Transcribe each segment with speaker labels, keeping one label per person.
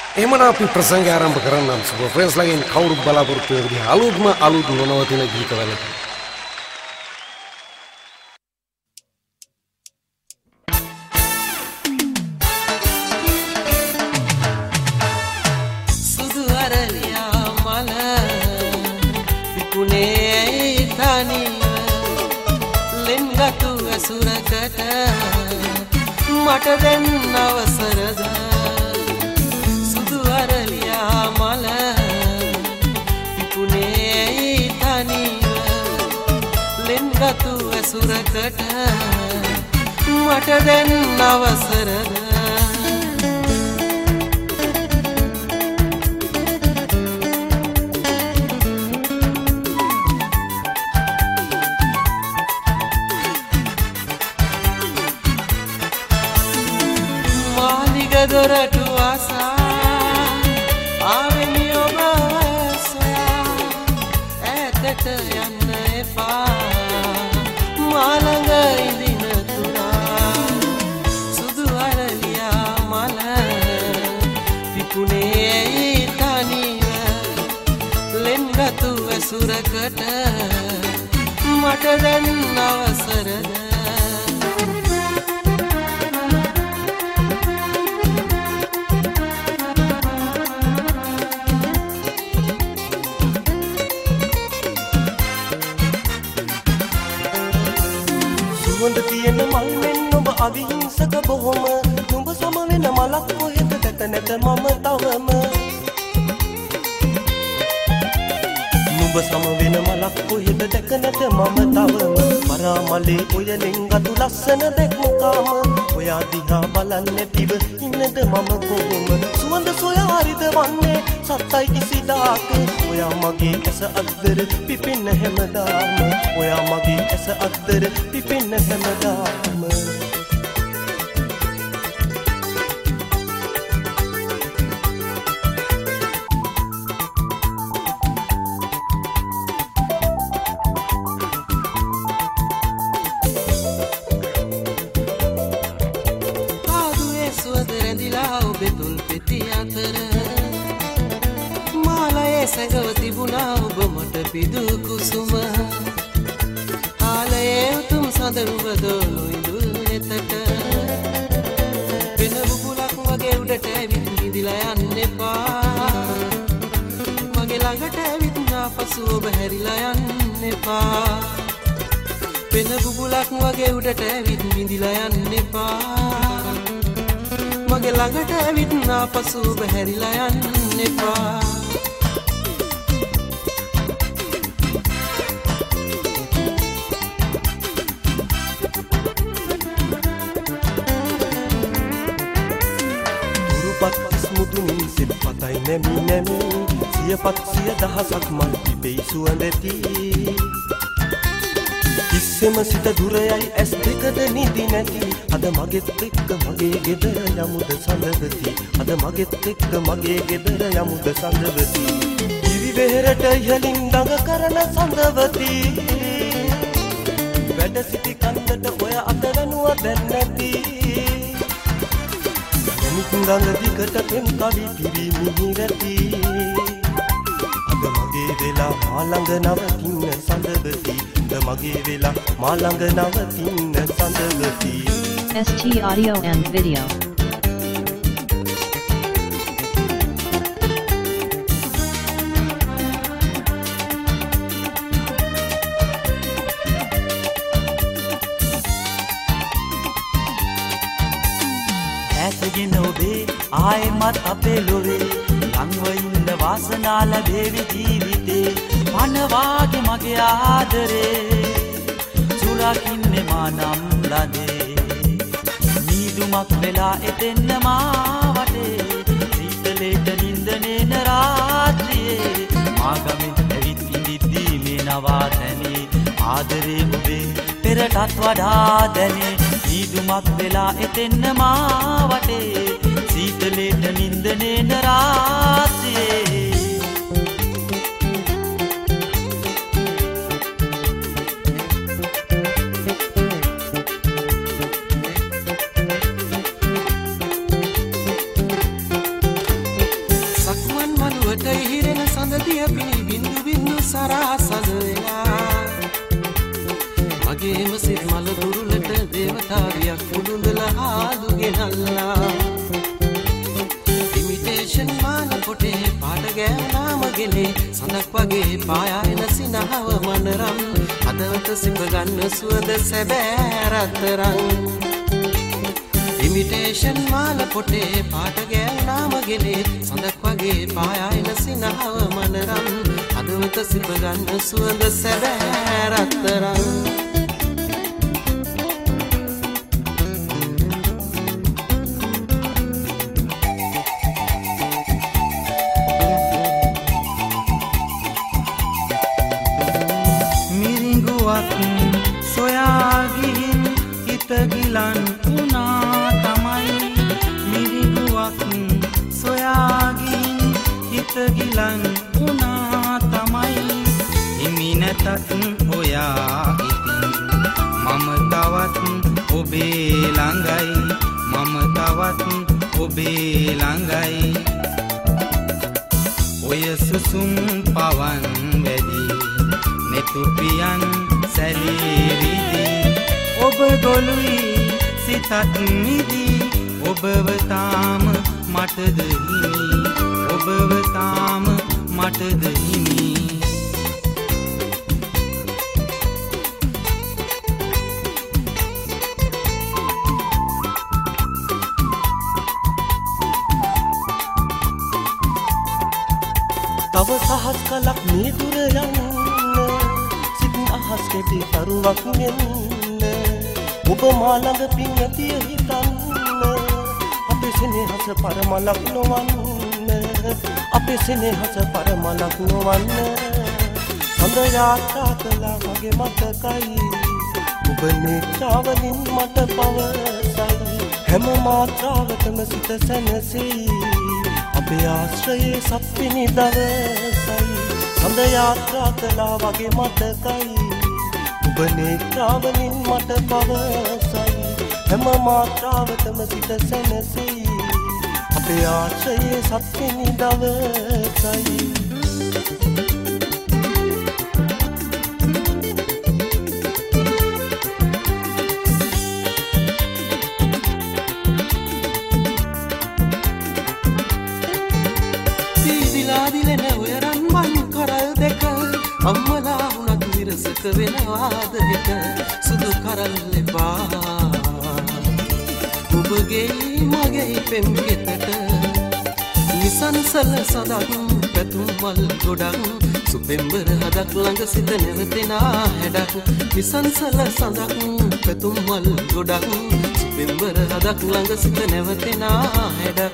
Speaker 1: එහෙමනම් අපි ප්‍රසංගය ආරම්භ කරන්නම්. සුපර් ෆ්‍රෙන්ඩ්ස් ලගෙන් කවුරුත් බලාපොරොත්තු වෙන විදිහ අලුත් නොනවතින ගීතවල.
Speaker 2: සුදු අරලියා මල විකුණේ තනිව ලෙන්ගතු ඇසුරකට මට දෙන්න අවසරද මල විකුණේ තනිව ලෙන්ගතු ඇසුරකට මට දෙන්න අවසරද මාලිග දොරටු ආසා ආවෙමි ඔබ සොයා ඈතට යන්න එපා මා ළඟ ඉඳින තුරා සුදු අරලියා මල විකුණේ තනිව ලෙන්ගතු ඇසුරකට මට දෙන්න අවසරද
Speaker 3: සුවඳ තියෙන මල් මෙන් ඔබ අවිහිංසක බොහොම නුඹ සම වෙන මලක් කොහෙද දැක නැත මම තවම නුඹ සම වෙන මලක් කොහෙද දැක නැත මම තවම පරාමලේ ඔය ලෙන්ගතු ලස්සන දැක්මකාම ඔයා දිහා බලන්න නැතිව ඉන්නද මම කොහොම සුවඳ සොයා හරිද වන්නේ සත්තයි කිසිදාක ඔයා මගේ ඇස අද්දර පිපෙන්න හැමදාම ඔයා මගේ ඇස අද්දර පිපෙන්න හැමදාම
Speaker 2: ආදුවේ සුවඳ රැඳිලා ඔබේ තුල් පෙති අතර මාලයේ සැඟව තිබුණා ඔබ මට පිදු කුසුම ආලයේ උතුම් සඳරුව දොළු ඉඳුල් නෙතට වෙන බුබුලක් වගේ උඩට ඇවිත් නිදිලා යන්න එපා මගේ ළඟට ඇවිත් නාපසු ඔබ හැරිලා යන්න එපා වෙන බුබුලක් වගේ උඩට ඇවිත් නිදිලා යන්න එපා මගේ ළඟට ඇවිත් නාපසු ඔබ හැරිලා යන්න එපා
Speaker 3: මුදුනින් සිත් පතයි නැමි නැමි සියපත් සිය දහසක් මල් පිපෙයි සුවඳති කිස්සෙම සිත දුරයයි ඇස් දෙකද නිදි නැති අද මගෙත් එක්ක මගේ ගෙදර යමුද සඳවති අද මගෙත් එක්ක මගේ ගෙදර යමුද සඳවති ඉරි වෙහෙරට ඉහලින් දඟ කරන සඳවති වැඩ සිටි කන්දට ඔය අතවැනුව දැන් නැති ගඟ දිගට පෙම් කවි පිරිමි රැති අද මගේ වෙලා මා ළඟ නවතින්න සඳවති අද මගේ වෙලා මා ළඟ නවතින්න සඳවති
Speaker 4: ST Audio and Video
Speaker 5: ඇසගෙන ඔබේ ආයෙමත් අපේ ලොවේ ලංව ඉන්න වාසනා ලැබේවි ජීවිතේ පනවාගේ මගේ ආදරේ සුරකින්නේ මා නම් ලදේ නීදුමක් වෙලා එතෙන්න මා වටේ සීතලේට නින්දනේන රාත්‍රියේ මා ගමෙන් ඇවිත් ඉඳිද්දී මේ නවාතැනේ ආදරේ ඔබේ පෙරටත් වඩා දැනේ නීදුමක් වෙලා එතෙන්න මා වටේ සීතලේට නින්දනේන රාත්‍රියේ
Speaker 2: පියපිනි බින්දු බින්දු සරාසද වෙලා මගේම සිත් මල දුරුලට දේවතාවියක් මුදුන්දලා ආදු ගෙනල්ලා ඉමිටේෂන් මාන පොටේ පාට ගෑවුනා මගෙලේ සඳක් වගේ පායන සිනහව මනරම් හදවත සිප ගන්න සුවඳ සැබෑ රත්තරන් ඉමිටේෂන් මාන පොටේ පාට ගෑවුනා මගෙලේ සඳක් වගේ පායන සිනහව මනරම් හදවත සිප ගන්න සුවඳ සැබෑ රත්තරන්
Speaker 5: සොයාගින් හිත ගිලන් වුණා තමයි මිරිගුවක් සොයාගින් හිත ගිලන් වුණා තමයි හිමි නැතත් ඔයා ඉතින් මම තවත් ඔබේ ළඟයි මම තවත් ඔබේ ළඟයි ඔය සුසුම් පවන් වැඩි නෙතුපියන් සැලීවිදී ඔබ ගොළුයි සිතත් මිදී ඔබව තාම මටද හිමි ඔබව තාම මටද හිමි
Speaker 3: තව සහස් කලක් මේ දුර යන්න සිත් අහස් කෙටි කරුවක් නෙන්න ඔබ මා ළඟ පින් ඇතිය හිතන්න අපේ සෙනෙහස පරමලක් නොවන්න අපේ සෙනෙහස පරමලක් නොවන්න සඳ යාත්‍රා කළා මගේ මතකයි ඔබ නේත්‍රාවලින් මට පවසයි හැම මාත්‍රාවකම සිත සැනසෙයි අපේ ආශ්‍රයේ සප්පිනි දවසයි සඳ යාත්‍රා කළා වගේ මතකයි ඔබ නේත්‍රාවලින් මට පවසයි හැම මාත්‍රාවකම සිත සැනසෙයි අපේ ආශ්‍රයේ සප්පිනි දවසයි
Speaker 2: අම්මලා වුණත් විරසක වෙනවාද හිත සුදු කරල් එපා ඔබගේ මගේ පෙම් ගෙතට නිසංසල සදක් පැතුම් මල් ගොඩක් සුපෙම්බර හදක් ළඟ සිත නැවතෙනා හැඩක් නිසංසල සදක් පැතුම් මල් ගොඩක් සුපෙම්බර හදක් ළඟ සිත නැවතෙනා හැඩක්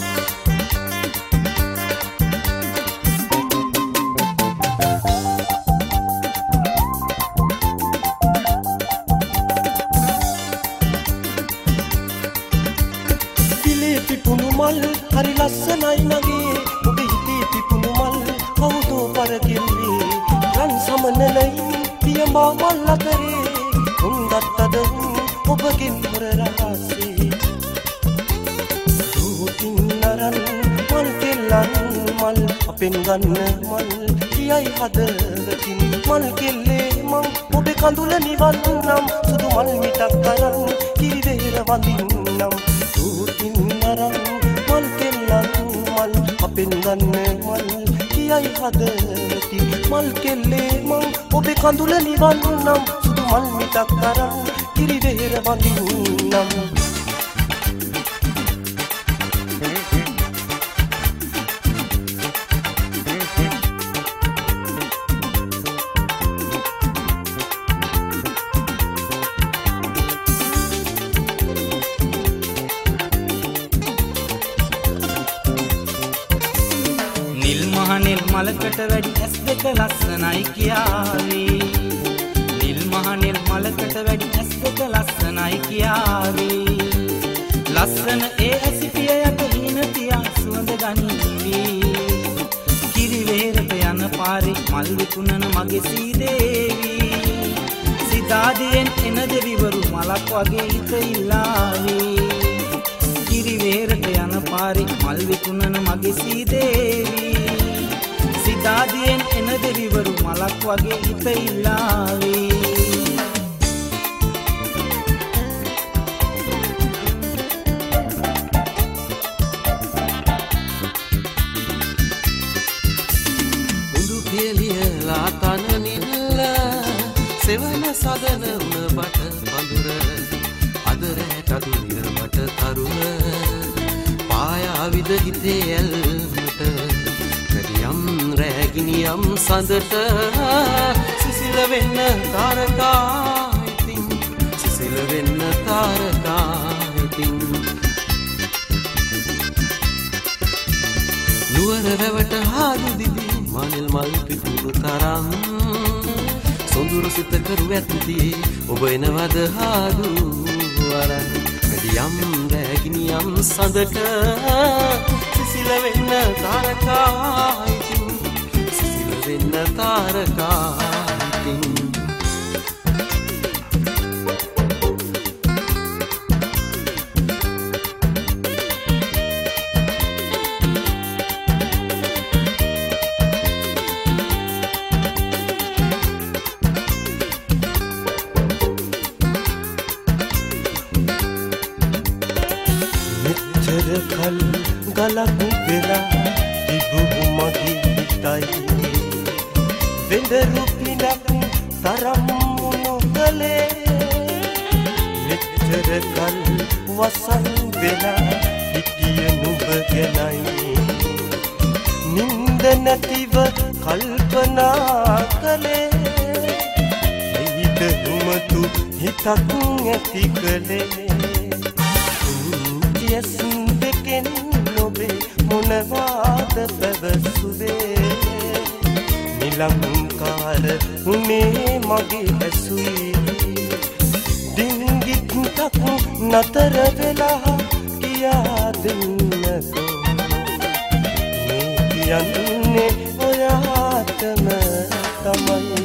Speaker 3: හරි ලස්සනයි නගේ ඔබ හිතේ පිපුණු මල් කවුදෝ පරකිල්ලේ රන් සමනලයි පියඹා මල් අතරේ උන්දත්තද ඔබගෙන් හොර රහසේ රූටින් නරන් මල් කෙල්ලන් මල් අපෙන් ගන්න මල් කියයි හදවතින් මල් කෙල්ලේ මං ඔබේ කඳුල නිවන්නම් සුදු මල් මිටක් කරන් කිරිවෙහෙර වඳින්නම් රූටින් නරන් මල් කෙල්ලන් මල් අපෙන් ගන්න මල් කියයි හදවති මල් කෙල්ලේ මං ඔබේ කඳුල නිවන්නම් සුදු මල් මිටක් කරන් කිරිවෙහෙර වඳින්නම්
Speaker 5: නිල් මලකට වැඩි ඇස් දෙක ලස්සනයි කියාවේ නිල් මහ නිල් මලකට වැඩි ඇස් දෙක ලස්සනයි කියාවේ ලස්සන ඒ ඇසිපිය යට හීන තියා සුවඳ ගනීවි කිරිවෙහෙරට යන පාරේ මල් විකුණන මගේ සීදේවි සිතාදියෙන් එන දෙවිවරු මලක් වගේ හිත ඉල්ලාවේ කිරිවෙහෙරට යන පාරේ මල් විකුණන මගේ සීදේවි එදාදියෙන් එන දෙවිවරු මලක් වගේ හිත ඉල්ලාවේ.
Speaker 2: උඳු පියලියලා තන නිල්ල සෙවන සදන උන බට පඳුර අදරට අදුනිර බට තරුව පායාවිද හිතේ ඇල්මට රැදියම් රැගිනියම් සඳට සිසිල වෙන්න තාරකායිතින් සිසිල වෙන්න තාරකායිතින් නුවර වැවට හාදු දිදී මනෙල් මල් පිපුරු තරම් සොඳුරු සිත කරු ඇත්තියේ ඔබ එනවද හාදු වරන් රැදියම් රැගිනියම් සඳට සිසිල වෙන්න තාරකායිතින් සිසිල වෙන්න තාරකායිතින්
Speaker 3: කල් ගලක් වෙලා තිබු මගේ හිතයි වෙඳරු පිටක් තරම් නොකලේ මෙච්චර කල් වසන් වෙලා හිටිය නුඹ ගැනයි නින්ද නැතිව කල්පනා කළේ හිත උමතු හිතක් ඇති කළේ යස් දෙකෙන් නොබේ මොනවාද පැවසුවේ නිලංකාර උනේ මගේ ඇසුයි දින්ගිත් තක් නතර වෙලා කියා දෙන්නකෝ මේ කියන්නේ ඔයාටම තමයි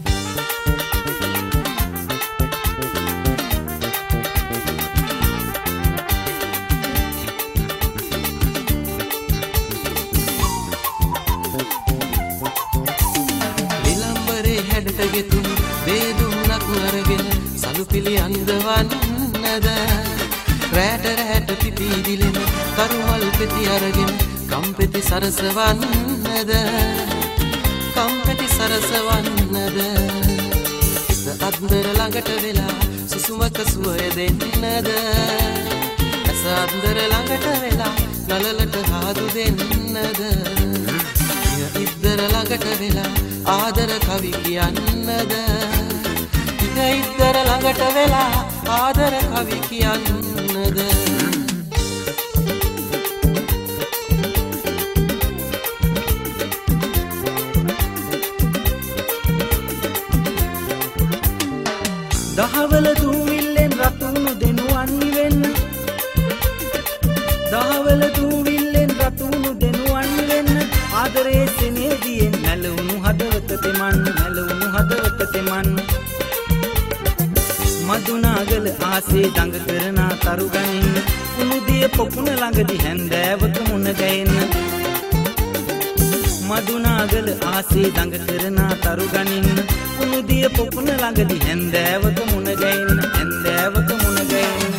Speaker 2: ගෙතුම් වේදුම්නක් අරගෙන සලුපිලි අන්දවන්නද රැට රැට පිපිදිලෙන කරුමල් පෙති අරගෙන කම්පෙති සරසවන්නද කම්පෙති සරසවන්නද හිත අන්දර ළඟට වෙලා සුසුමක සුවය දෙන්නද ඇස අන්දර ළඟට වෙලා නලලට හාදු දෙන්නද ඉද්දර ළඟට වෙලා ආදර කවි කියන්නද හිත ඉද්දර ළඟට වෙලා ආදර කවි කියන්නද
Speaker 5: දහවල දූවිල්ලෙන් රතුණු දෙනුවන් වෙන්න දහවල දූවිල්ලෙන් රතුණු දෙනුවන් වෙන්න ආදරේ සෙනෙහදියෙන් නැලුණු හදවත තෙමන් නැලුණු හදවත තෙමන් මදුනාගල ආසේ දඟ කරන තරු ගනින්න උණුදිය පොකුණ ළඟදි හැන්දෑවක මුණ ගැහෙන්න මදුනාගල ආසේ දඟ කරන තරු ගනින්න උණුදිය පොකුණ ළඟදි හැන්දෑවක මුණ ගැහෙන්න හැන්දෑවක මුණ ගැහෙන්න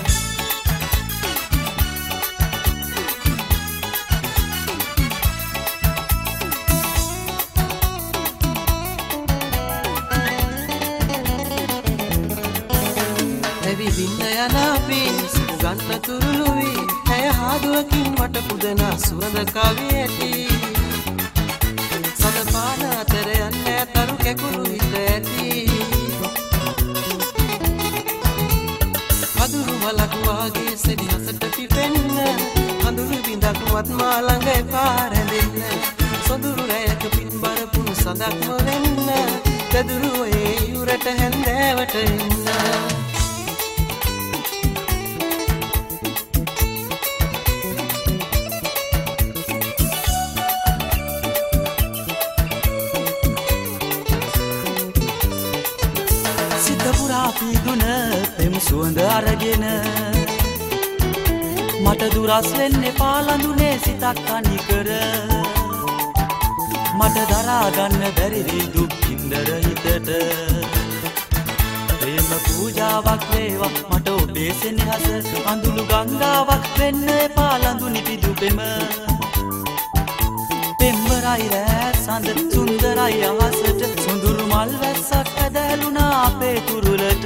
Speaker 2: ඇවිදින්න යන පිස් ගන්න තුරුළුවි ඇය හාදුවකින් මට පුදන සුවඳ කවි ඇති සදපාන අතර යන්නේ තරු කැකුළු හිත ඇති අදුරු වලක් වාගේ සෙනෙහසට පිපෙන්න අඳුරු බිඳක් වත් මා ළඟ එපා රැඳෙන්න සොඳුරු රැයක පින්බර පුණු සඳක්ම වෙන්න දෙදුරු ඒ යුරට හැන්දෑවට එන්න
Speaker 6: පිදුන පෙම් සුවඳ අරගෙන මට දුරස් වෙන්නේ පාලඳුනේ සිතක් අනිකර මට දරා ගන්න බැරි වී දුක් කින්දර හිතට ප්‍රේම පූජාවක් වේවා මට ඔබේ සෙනෙහස අඳුළු ගංගාවක් වෙන්න එපා ලඳු නිපිදු පෙම පෙම්බරයි රෑ සඳ සුන්දරයි අහසට සොඳුරු මල් වැස්සක් ඇදහැළුණා අපේ කුරුලට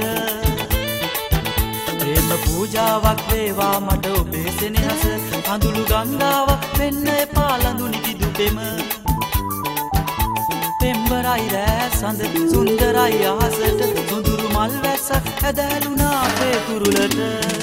Speaker 6: ප්‍රේම පූජාවක් වේවා මට ඔබේ සෙනෙහස අඳුළු ගංගාවක් වෙන්න එපා ලඳු නිපිදු පෙම පෙම්බරයි රෑ සඳ සුන්දරයි අහසට සොඳුරු මල් වැස්සක් ඇදහැළුණා අපේ කුරුලට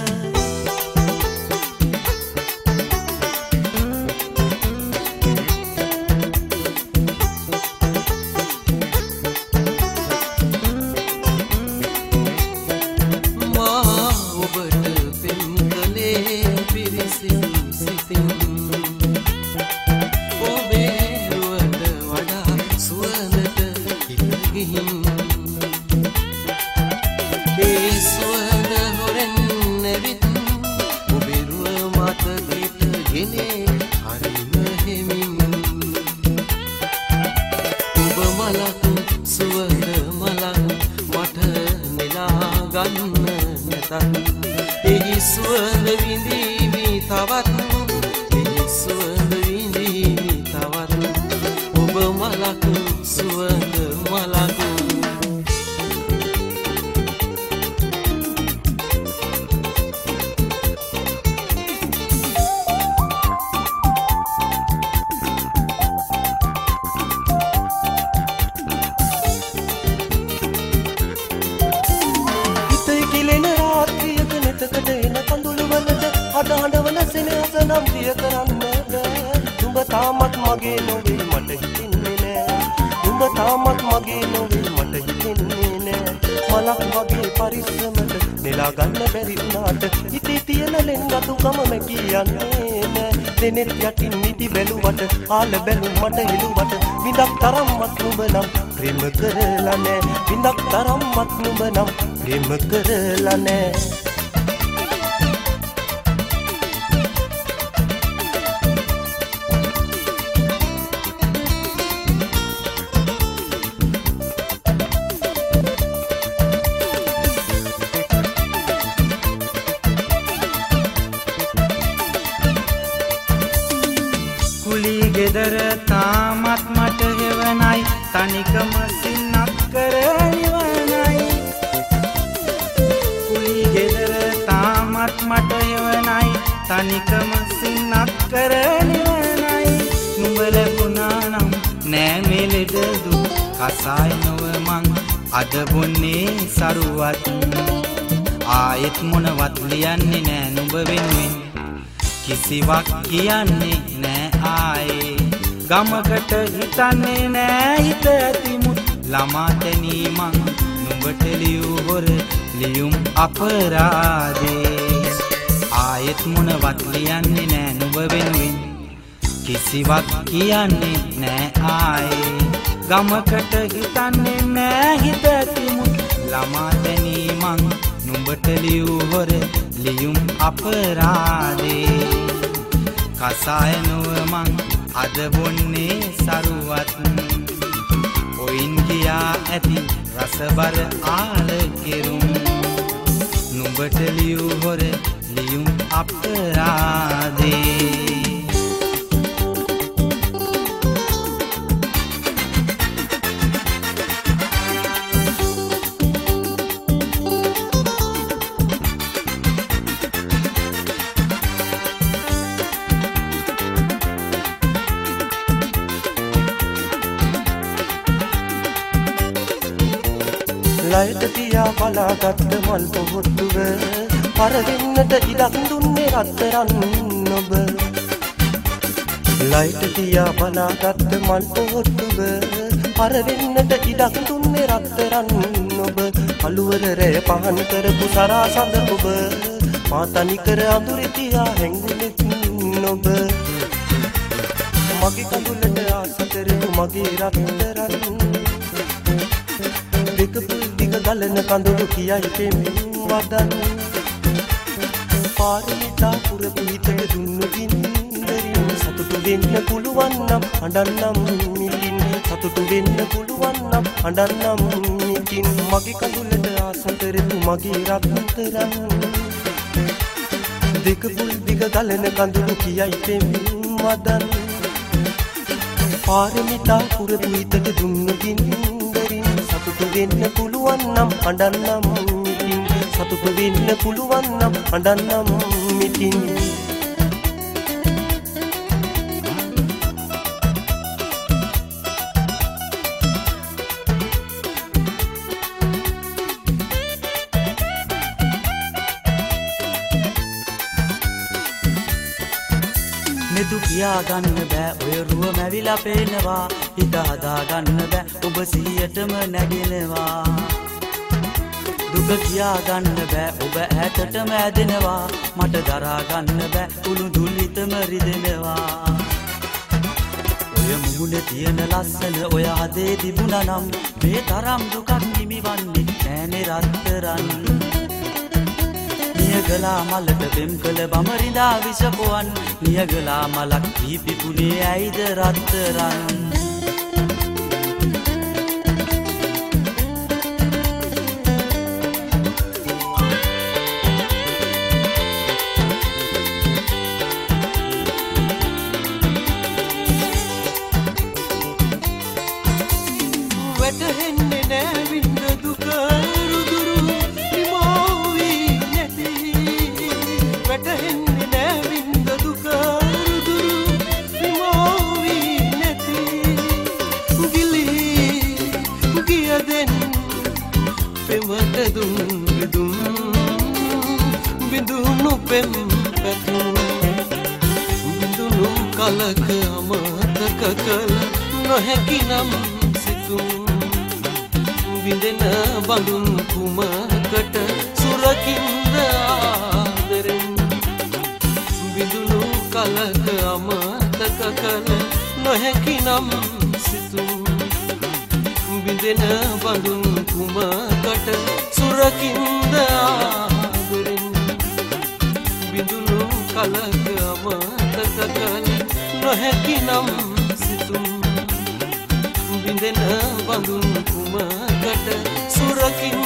Speaker 6: දෙනෙත් යටින් නිදි බැලුවට ආල බැලුමට හෙළුවට විඳක් තරම්වත් නුඹ නම් ප්‍රේම කරලා නෑ විඳක් තරම්වත් නුඹ නම් ප්‍රේම කරලා නෑ
Speaker 5: ගෙදර තාමත් මට හෙවනයි තනිකම සින්නක් කර නිවනයි කුලි ගෙදර තාමත් මට හෙවනයි තනිකම සින්නක් කර නිවනයි නුඹ ලැබුණා නම් නෑ මේ ලෙඩ දුක් කසාය නොව මං අද බොන්නේ සරුවත් ආයෙත් මොනවත් ලියන්නේ නෑ නුඹ වෙනුවෙන් කිසිවක් කියන්නේ නෑ ආයේ ගමකට හිතන්නේ නෑ හිත ඇතිමුත් ළමා තැනීමක් නුඹට ලියූ හොර ලියුම් අපරාධේ ආයෙත් මොනවත් ලියන්නේ නෑ නුඹ වෙනුවෙන් කිසිවක් කියන්නේ නෑ ආයේ ගමකට හිතන්නේ නෑ හිත ඇතිමුත් ළමා තැනීමක් නුඹට ලියූ හොර ලියුම් අපරාධේ කසාය නොව මං අද බොන්නේ සරුවත් ඔයින් ගියා ඇති රසබර ආල කෙරුම් නුඹට ලියූ හොර ලියුම් අපරාධේ ලයිට තියා බලාගත්ත මල් පොහොට්ටුව පරවෙන්නට ඉඩක් දුන්නේ රත්තරන් ඔබ ලයිට තියා බලාගත්ත මල් පොහොට්ටුව පරවෙන්නට ඉඩක් දුන්නේ රත්තරන් ඔබ අලුවර රැය පහන් කරපු සරාසඳ ඔබ මා තනිකර අඳුරේ තියා හැංගුනෙත් ඔබ මගේ කඳුලට ආස කරපු මගේ රත්තරන් දෙක පුදික ගලන කඳුළු කියයි පෙමින් වදන් පාරමිතා පුරපු හිතක දුන්නු ගින්දරින් සතුටු
Speaker 6: වෙන්න පුළුවන් නම් අඬන්නම් මිටින් සතුටු වෙන්න පුළුවන් නම් අඬන්නම් මිටින් මගේ කඳුලට ආස කරපු මගේ රත්තරන් දෙක පුල් දිග ගලන කඳුළු කියයි පෙම් වදන් පාරමිතා පුරපු හිතට දුන්නු ගින්දරින් සතුටු වෙන්න පුළුවන් නම් අඬන්නම් මිටින් සතුටු වෙන්න පුළුවන් නම් අඬන්නම් මිටින්
Speaker 2: මෙතු කියා ගන්න බෑ ඔය රුව මැවිලා පේනවා හිත හදා ගන්න බෑ ඔබ සිහියටම නැගෙනවා දුක කියා ගන්න බෑ ඔබ ඈතටම ඇදෙනවා මට දරා ගන්න බෑ උළු දුල්ලිතම රිදෙනවා ඔය මුහුණේ තියෙන ලස්සන ඔය හදේ තිබුණා නම් මේ තරම් දුකක් නිමිවන්නේ නෑනේ රත්තරන් නියගලා මලට දෙම් කළ බමරිඳා විසපුවන් නියගලා මලක් පිපිපුනේ ඇයිද රත්තරන්
Speaker 5: වැටහෙන්නේ නෑ විඳ දුක රුදුරු නිමෝවි නැති වැටහෙන්නේ නෑ විඳ දුක රුදුරු නිමෝවි නැති ගිලි ගියදෙන් පෙමට දුම් බිඳුණු පෙම් පැතුම් බිඳුණු කලක අමතක කළ නොහැකි නම් සිතුම් විඳෙන බඳුන් කුමකට සුරකින්ද ආදරෙන් විඳුණු කලක අමතක කළ නොහැකි නම් සිතුම් විඳෙන බඳුන් කුමකට සුරකින්ද ආදරෙන් විඳුණු කලක අමතක කළ නොහැකි නම් සිතුම් විඳෙන බඳුන් කුමකට සුරකින්